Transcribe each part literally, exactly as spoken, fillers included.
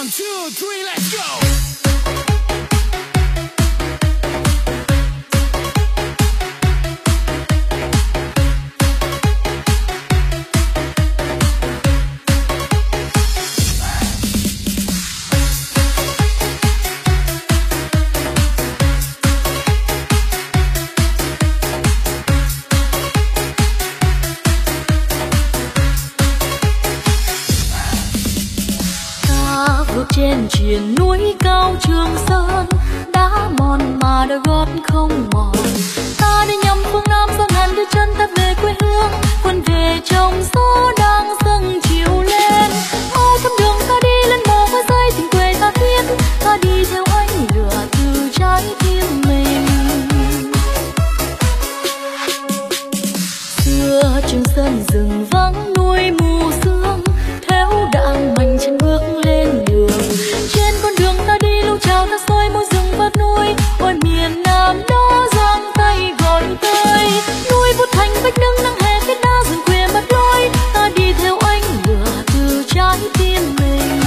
trên triền núi cao Trường Sơn, đá mòn mà đôi gót không mòn. Ta đi nhắm phương Nam dâng hàn đôi chân ta về quê hương, quân về trong gió đang dâng chiều lên. Mau thăm đường ta đi lên bờ hoa rơi tình quê ta thiết, ta đi theo ánh lửa từ trái tim mình. Xưa Trường Sơn rừng vắng núi mù sương, theo đạn mạnh chân bước lên đường. Trên con đường ta đi lưu trào ta soi môi rừng và núi, ôi miền Nam đó giang tay gọi tới. Núi vút thành vách nâng nắng hè kết đá rừng khuya mất lối, ta đi theo ánh lửa từ trái tim mình.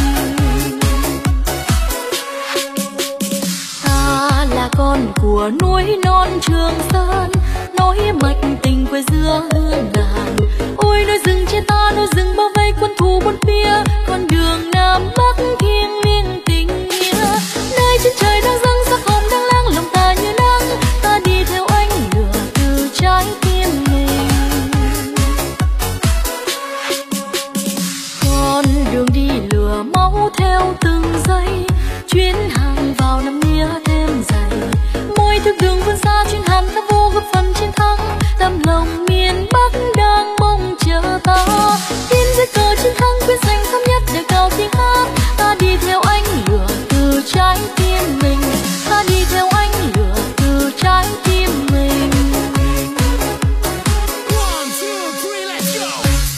Ta là con của núi non Trường Sơn, nối mạch tình quê giữa hương ngàn. Ôi núi rừng trên ta, núi rừng bao vây quân thù bốn phía, con đường Nam Bắc thiêng liêng tình nghĩa. Nơi trên trời đang dâng sắc hồng đang lang lòng ta như nắng, ta đi theo ánh lửa từ trái tim mình. Con đường đi lửa máu theo từng giây, chuyến hàng vào năm nghĩa thêm dày. Mỗi thức đường vươn xa chuyến hàng ta vô góp phần chiến thắng, tấm lòng miền Bắc đang mong chờ ta. In dưới cờ chiến thắng quyết giành thống nhất để cao tiếng hát, ta đi theo ánh lửa từ trái tim mình, ta đi theo ánh lửa từ trái tim mình. One, two, three, let's go.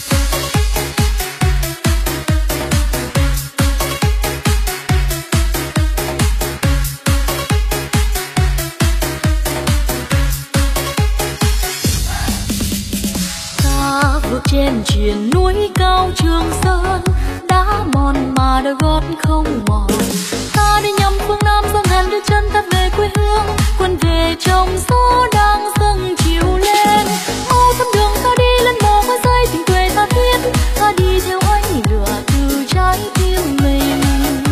Ta vượt trên triền núi cao Trường Sơn, đá mòn mà đôi gót không mòn. Ta đi nhắm phương Nam dâng hàn đôi chân ta về quê hương, quân về trong gió đang dâng chiều lên. Mau thăm đường ta đi lên bờ hoa rơi tình quê ta thiết, ta đi theo ánh lửa từ trái tim mình.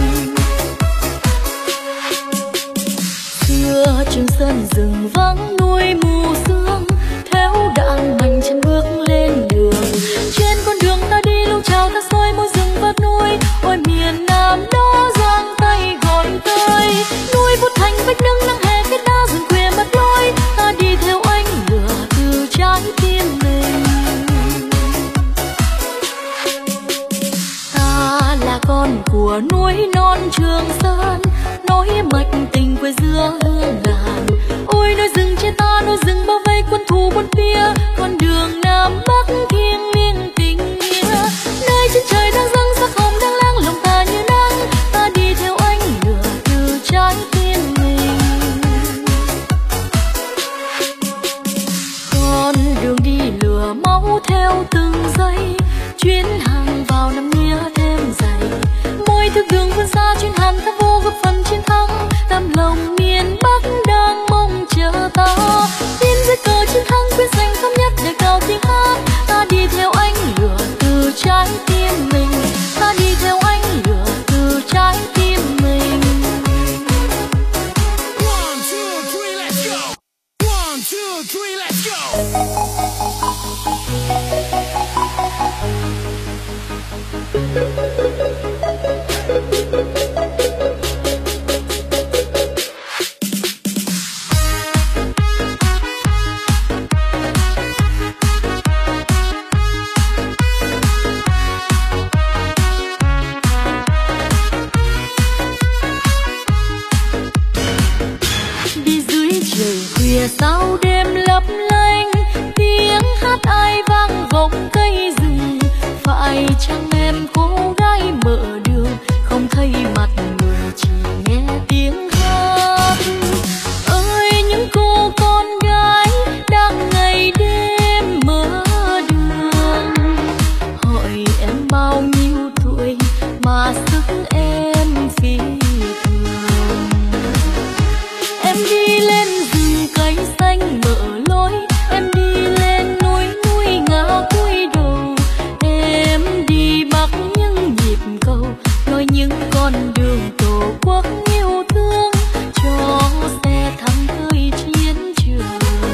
Xưa Trường Sơn rừng vắng núi mù sương, theo đạn mạnh chân bước lên đường. Trên con đường ta đi lưu trào ta soi môi rừng và núi, ôi miền Nam đó giang tay gọi tới. Núi vút thành vách nâng nắng hè kết đá rừng khuya mất lối, ta đi theo ánh lửa từ trái tim mình. Ta là con của núi non Trường Sơn, nối mạch tình quê giữa hương ngàn. Ôi núi rừng trên ta, núi rừng bao vây quân thù bốn phía, con đường Nam Bắc thiêng liêng tình nghĩa. Nơi trên trời đang dâng sắc hồng đang lang lòng ta như nắng, ta đi theo ánh lửa từ trái tim mình. Con đường đi lửa máu theo từng giây, chuyến hàng vào năm nghĩa thêm dày. Mỗi thức đường vươn xa chuyến hàng ta vô góp phần chiến thắng, tấm lòng miền Bắc đang mong chờ ta. In dưới cờ chiến thắng quyết giành thống nhất để cao tiếng hát, ta đi theo ánh lửa từ trái tim mình, ta đi theo ánh lửa từ trái tim mình. One, two, three, let's go. One, two, three, let's go. Đi dưới trời khuya sao đêm lấp lánh, tiếng hát ai vang vọng cây rừng. Phải chăng em cô gái mở đường, không thấy mặt người chỉ nghe tiếng hát. Ơi những cô con gái đang ngày đêm mở đường, hỏi em bao nhiêu tuổi mà sức em phi thường. Em đi lên rừng cây xanh mở lối, em đi lên núi núi ngã cúi đầu, em đi bắc những nhịp cầu nói những con đường tổ quốc yêu thương cho xe thăm tới chiến trường.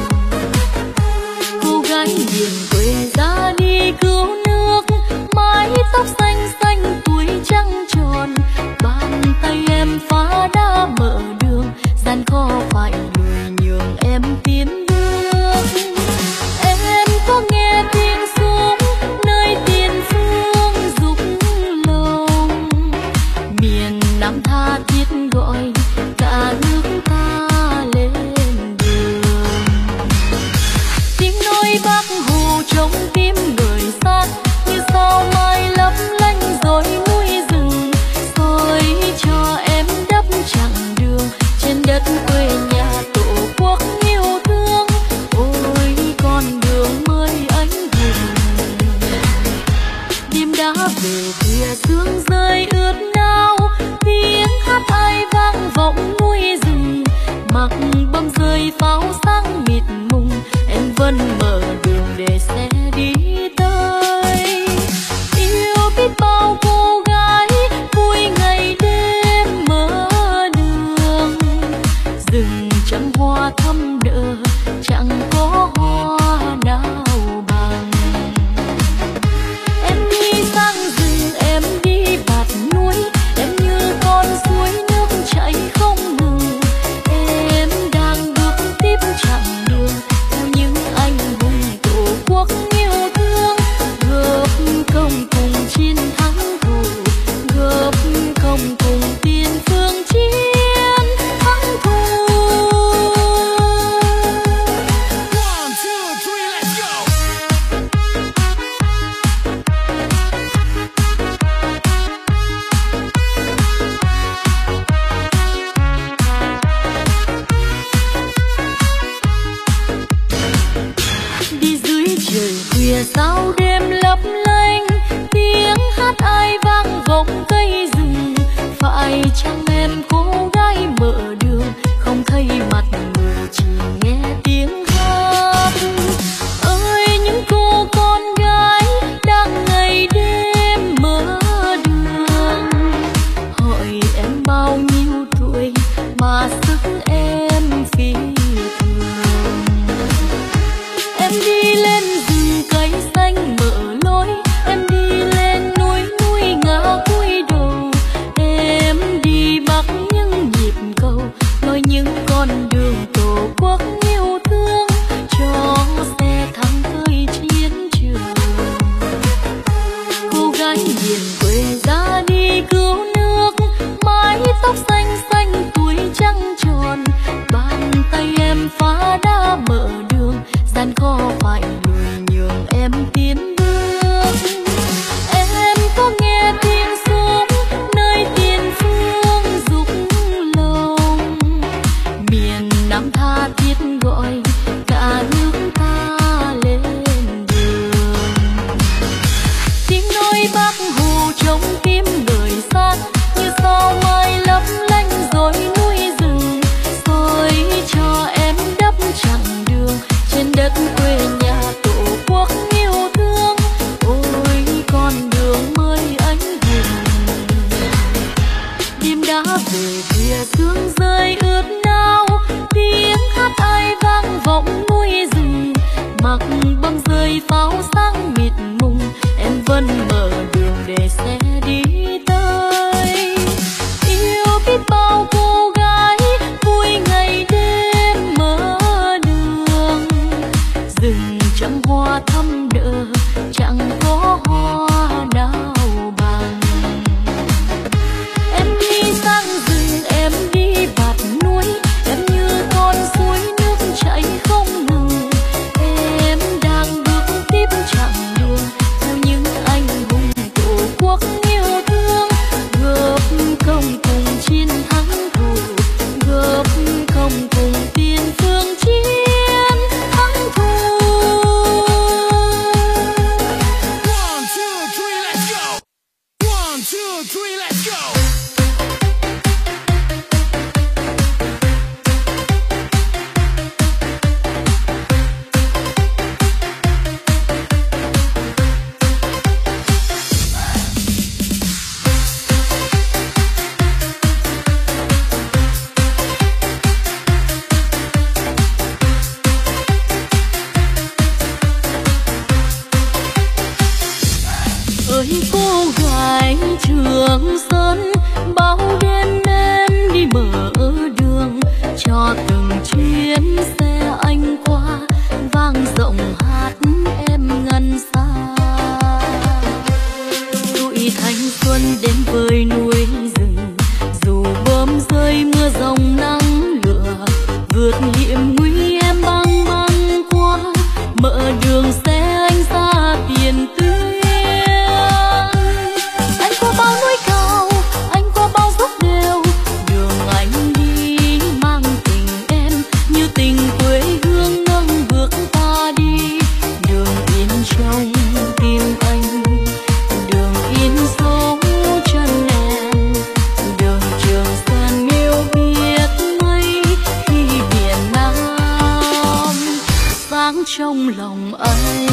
Cô gái miền quê ra đi cứu nước, mái tóc xanh xanh tuổi trăng tròn, bàn tay em phá đá mở đường, gian khó phải lùi nhường em tiến bước. Em có nghe tiếng súng nơi tiền phương rục lồng, miền Nam tha thiết gọi cả nước ta lên đường. Tiếng nói Bác Hồ trong tim người sát như sao mai lấp lánh rồi núi rừng, rồi cho em đắp chặng đường trên đất quê nhà tổ quốc yêu thương. Ôi con đường mới anh hùng, đêm đã về khuya sương rơi ướt áo, tiếng hát ai vang vọng núi rừng, mặc bom rơi pháo sáng mịt mùng, em vẫn mở đường để xe đi tới. Yêu biết bao cô gái vui ngày đêm mở đường, rừng trăm hoa thắm nở chẳng có hoa nào bằng. Em đi sang rừng em đi bạt núi, em như con suối nước chảy không ngừng, em đang bước tiếp chặng đường theo những anh hùng tổ quốc yêu thương, góp công cùng chiến thắng thù, góp công cùng tiền phương chiến thắng thù. One, two, three, let's go. Đi dưới trời khuya sao đêm lấp lánh, tiếng hát ai vang vọng cây rừng, phải chăng em cô gái mở đường không thấy mặt người chỉ nghe tiếng hát. Ơi những cô con gái đang ngày đêm mở đường, hỏi em bao nhiêu tuổi mà sức em phi thường. Em đi lên rừng cây xanh mở lối, em đi lên núi núi ngã cúi đầu, em đi bắc những nhịp cầu nói những con đường tổ quốc yêu thương cho xe thăm tới chiến trường. Cô gái miền quê ra đi cứu nước, mái tóc xanh xanh tuổi trăng tròn, bàn tay em phá đá mở đường, gian khó phải lùi nhường em tiến bước. Em có nghe tiếng súng nơi tiền phương rục lồng, miền Nam tha thiết gọi cả nước ta lên đường. Tiếng nói Bác Hồ trong tim người sát như sao mai lấp lánh rồi núi rừng, rồi cho em đắp chặng đường trên đất quê nhà tổ quốc yêu thương. Ôi con đường mới anh hùng, đêm đã về khuya sương rơi ướt áo, tiếng hát ai vang vọng núi rừng, mặc bom rơi pháo sáng mịt mùng, em vẫn mở đường để xe đi tới. Yêu biết bao cô gái vui ngày đêm mở đường, rừng trăm hoa thắm nở chẳng có hoa nào bằng. Em đi sang rừng em đi bạt núi, em như con suối nước chảy không ngừng, em đang bước tiếp chặng sơn bao đêm em đi mở đường cho từng chuyến xe anh qua vang rộng hát em ngân xa. Tuổi thanh xuân đến với núi rừng dù bom rơi mưa rồng nắng lửa vượt hiểm nguy em băng băng qua mở đường xe anh ra tiền tuyến. Anh qua bao núi cao anh qua bao dốc đèo đường anh đi mang tình em như tình quê hương nâng bước ta đi đường in trong tim anh đường in dấu chân em đường Trường Sơn yêu biết mấy khi biển Nam sáng trong lòng anh.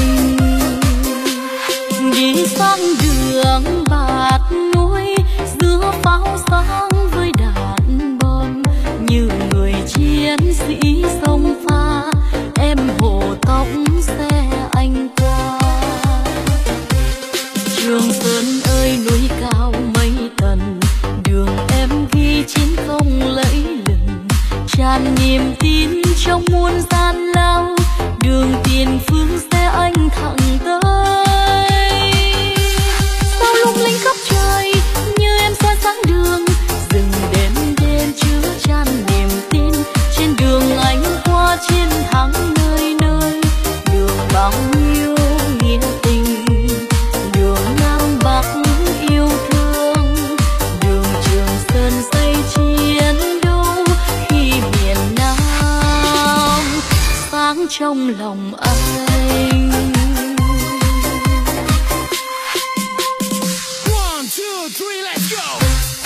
Đi sang đường bạt núi giữa pháo sáng với đạn bom như người chiến sĩ sông pha em hộ tóc xe anh qua. Trường Sơn ơi núi cao mấy tầng đường em ghi chiến công lẫy lừng tràn niềm tin trong muôn gian lao đường tiền phương xe anh thẳng tới. Sao lung linh khắp trời như em soi sáng đường rừng đêm đêm chứa chan niềm tin trên đường anh qua chiến thắng nơi nơi đường bao nhiêu nghĩa tình đường Nam Bắc yêu thương đường Trường Sơn xây chiến đấu khi miền Nam sáng trong lòng anh. One, two, three, let's go.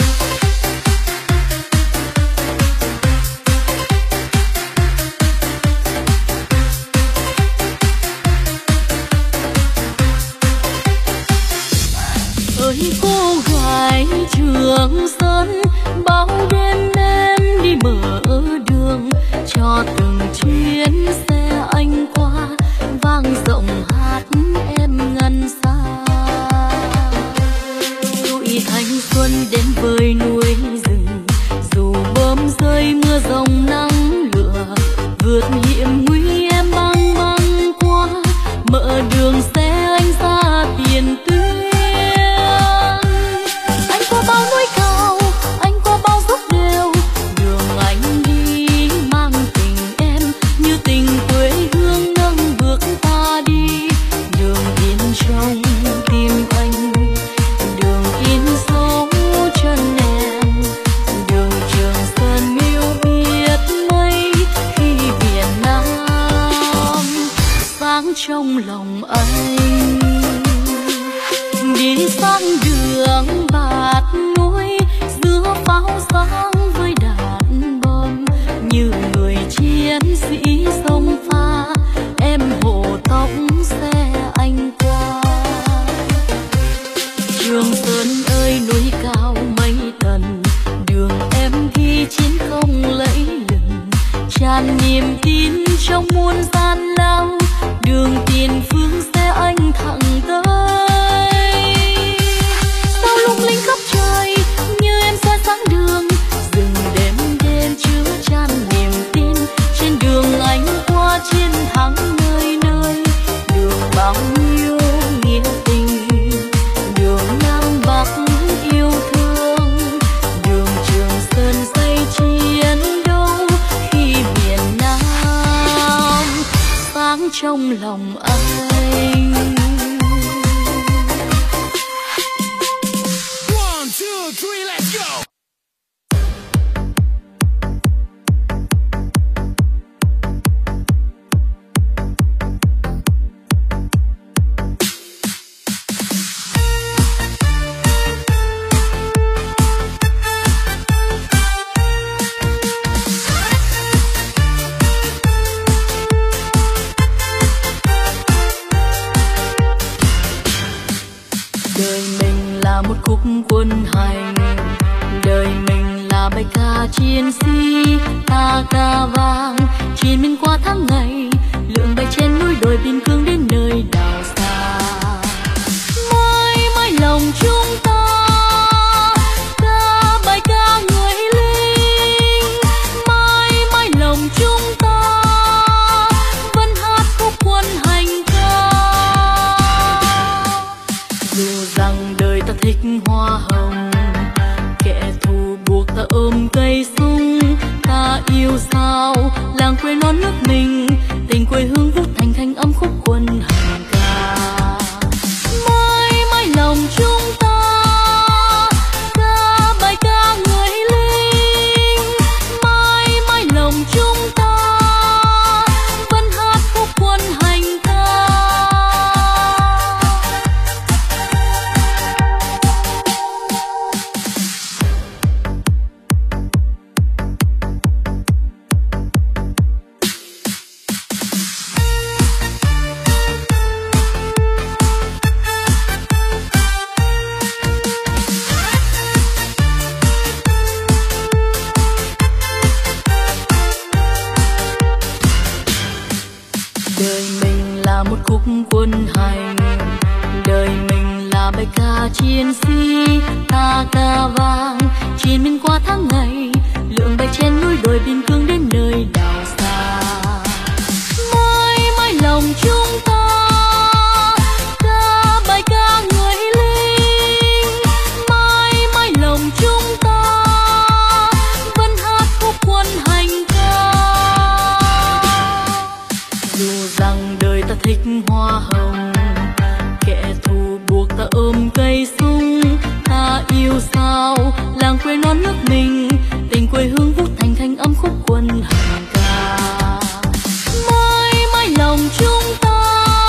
Ơi cô gái Trường Sơn bao đêm em đi mở đường cho từng chuyến xe anh qua vang rộng hát em ngân xa. Tuổi thanh xuân đến với núi rừng dù bom rơi mưa rồng nắng lửa vượt hiểm nguy em băng băng qua mở đường xe anh ra tiền tuyến. Anh qua bao núi cao anh qua bao dốc đèo đường anh đi mang tình em như tình quê hương nâng bước ta đi đường in trong tim anh đường in dấu chân em đường Trường Sơn yêu biết mấy khi biển Nam sáng trong lòng anh. Đi sang đường bạt núi giữa pháo sáng với đạn bom như người chiến sĩ sông pha em hộ tóc xe anh qua. Trường Sơn ơi núi cao mấy tầng đường em ghi chiến công lẫy lừng tràn niềm tin trong muôn gian lao đường tiền phương xe anh thẳng tới. Sao lung linh khắp trời như em soi sáng đường rừng đêm đêm chứa chan niềm tin trên đường anh qua chiến thắng nơi nơi đường bao nhiêu nghĩa tình đường Nam Bắc yêu thương đường Trường Sơn xây chiến đấu khi miền Nam sáng trong lòng anh. One, two, three, let's go. Đời mình là một khúc quân hành đời mình là bài ca chiến sĩ ta ca vang chiến miên qua tháng ngày lượn bay trên núi đồi biên cương đến nơi đảo xa. Mãi mãi lòng chúng ta ôm cây sung. Ta yêu sao làng quê non nước mình, tình quê hương vút thành thanh âm khúc quân hành ca. Mãi mãi lòng chúng ta ca bài ca người lính, mãi mãi lòng chúng ta vẫn hát khúc quân hành ca. Đời mình là một khúc quân hành, đời mình là bài ca chiến sĩ. Ta ca vang chiến miên qua tháng ngày, lượng bài trên núi đồi biên cương đến nơi đảo xa. Mãi mãi lòng chúng ta ca bài ca người lính, mãi mãi lòng chúng ta vẫn hát khúc quân hành ca. Dù rằng đời ta thích hoa hồng, kẻ thù buộc ta ôm cây sung. Ta yêu sao làng quê non nước mình, tình quê hương vút thành thanh âm khúc quân hành ca. Mãi mãi lòng chúng ta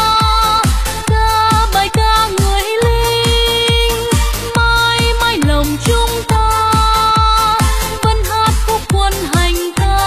ca bài ca người lính, mãi mãi lòng chúng ta vẫn hát khúc quân hành ca.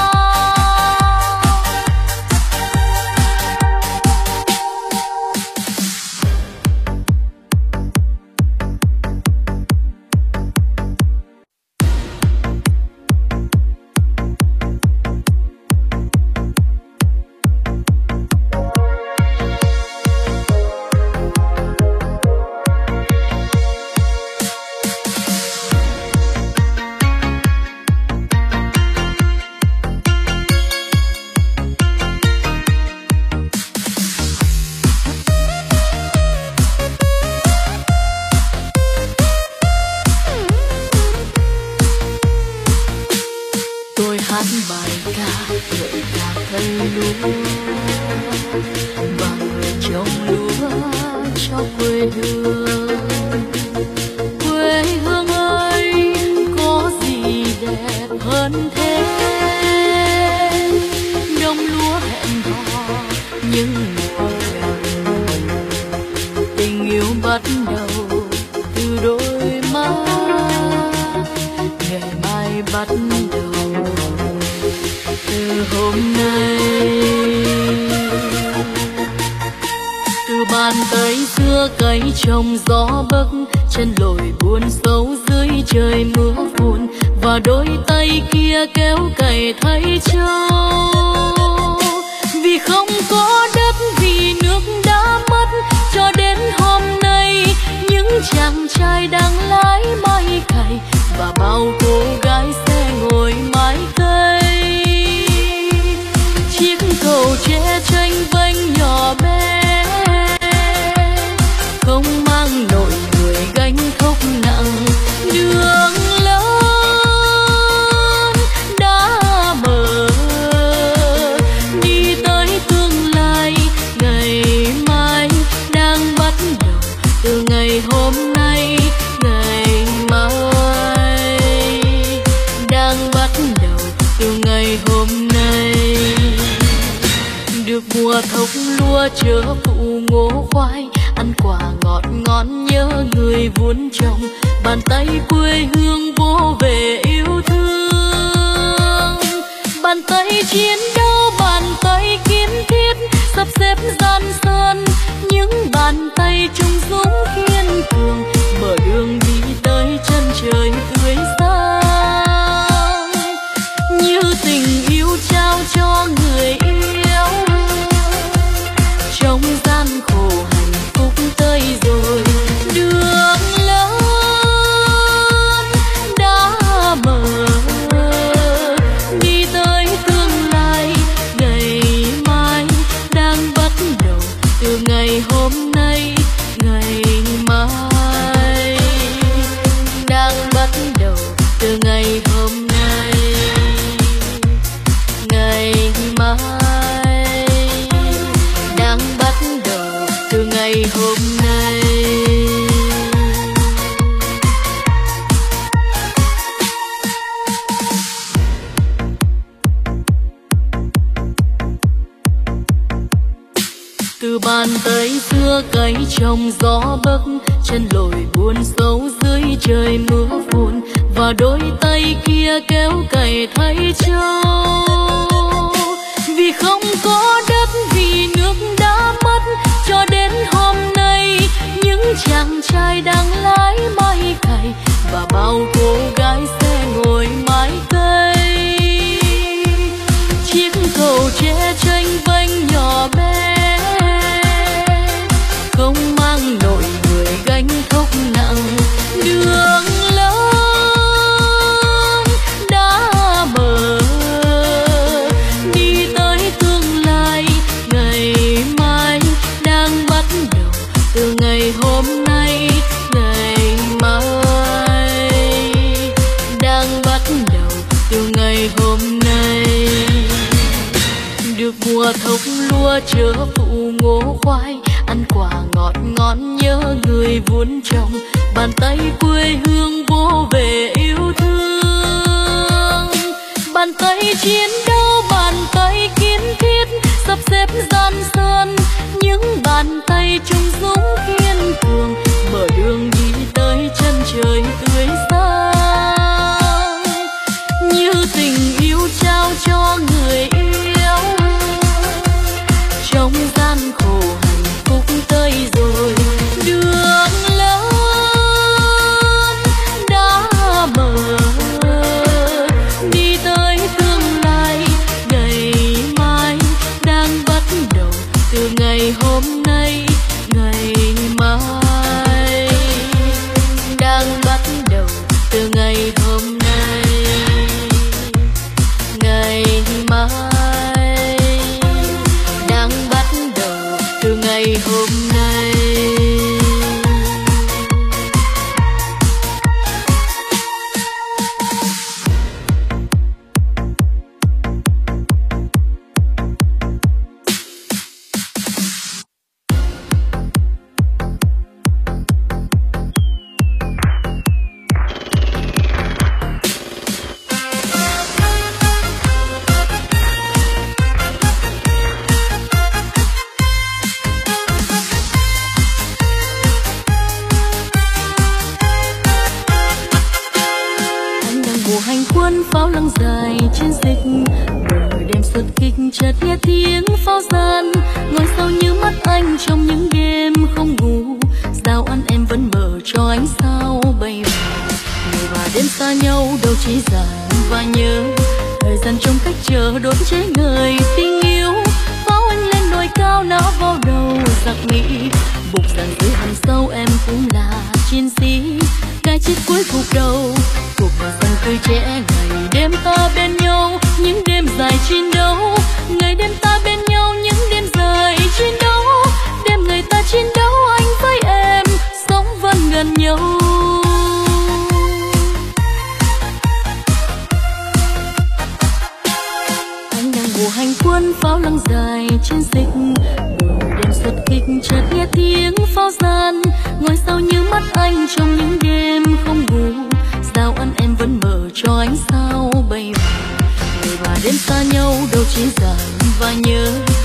Tôi hát bài ca ngợi ca cây lúa và người trồng lúa cho quê hương. Quê hương ơi có gì đẹp hơn thế, đồng lúa hẹn hò những mùa gần, tình yêu bắt đầu từ đôi mắt, ngày mai bắt đầu từ hôm nay. Từ bàn tay xưa cày trồng gió bấc, chân lội buồn sâu dưới trời mưa phùn, và đôi tay kia kéo cày thay trâu. Vì không có đất, vì nước đã mất, cho đến hôm nay những chàng trai đang lái máy cày và bao cô gái sẽ ngồi mái cây. Chiếc cầu tre tranh vênh nhỏ bé, không mang nổi người gánh thốc nặng. Đường lớn đã mở đi tới tương lai, ngày mai đang bắt đầu từ ngày hôm nay. Ngày mai đang bắt đầu từ ngày hôm nay. Được mùa thóc lúa chớ phụ ngô khoai, ăn quả ngọt ngon nhớ người vun trồng. Bàn tay quê hương vô về yêu thương, bàn tay chiến đấu, bàn tay kiếm thiết sắp xếp gian sơn, những bàn tay trung dũng kiên cường mở đường đi tới chân trời tươi sáng. Như tình yêu trao cho người yêu, trong gian khổ hạnh phúc tới rồi. Đường lớn đã mở đi tới tương lai, ngày mai đang bắt đầu từ ngày hôm nay. Ngày mai đang bắt đầu từ ngày hôm nay. bàn tay xưa cày trong gió bấc, chân lội buồn sâu dưới trời mưa phùn, và đôi tay kia kéo cày thay trâu. Vì không có đất, vì nước đã mất, cho đến hôm nay những chàng trai đang lái máy cày và bao cô gái sẽ ngồi mái cây. Chiếc cầu tre tranh vênh nhỏ bé, không mang nổi người gánh thốc nặng. Đường lớn đã mở, đi tới tương lai. Ngày mai đang bắt đầu từ ngày hôm nay. Ngày mai đang bắt đầu từ ngày hôm nay. Được mùa thóc lúa chớ phụ ngô khoai, ăn quả ngọt ngon nhớ người vun trồng. Bàn tay quê hương vô về yêu thương, bàn tay chiến đấu, bàn tay kiên thiết, sắp xếp gian sơn. Những bàn tay trung dũng kiên cường, mở đường đi tới chân trời tươi sáng. Như tình yêu trao cho người yêu, trong gian khổ hạnh phúc tới rồi. Đường lớn đã mở, đi tới tương lai. Ngày mai đang bắt đầu từ ngày hôm nay. Ngày mai đang bắt đầu từ ngày hôm nay. Ngày mai đang bắt đầu từ ngày hôm nay. Pháo lăng dài chiến dịch, bờ đêm xuất kích chợt nghe tiếng pháo gian. Ngồi sau như mắt anh trong những đêm không ngủ, sao ăn em vẫn mở cho ánh sao bay vào. Ngày và đêm xa nhau đâu chỉ dài và nhớ, thời gian trong cách chờ đốt cháy người tình yêu. Pháo anh lên đồi cao não vào đầu giặc Mỹ, bục dàn dưới hầm sâu em cũng là chiến sĩ. Cái chết cuối cuộc đầu, cuộc đời dần tươi trẻ. Ngày đêm ta bên nhau, những đêm dài chiến đấu. Ngày đêm ta bên nhau, những đêm dài chiến đấu. Đêm ngày ta chiến đấu, anh với em sống vẫn gần nhau. Anh đang mùa hành quân pháo lăng dài chiến dịch, bờ đêm xuất kích chợt nghe tiếng pháo gian. Ngồi sau như mắt anh trong những đêm không ngủ, sao ăn em vẫn mở cho ánh sao bay vào. Ngày và đêm xa nhau đâu chỉ dài và nhớ,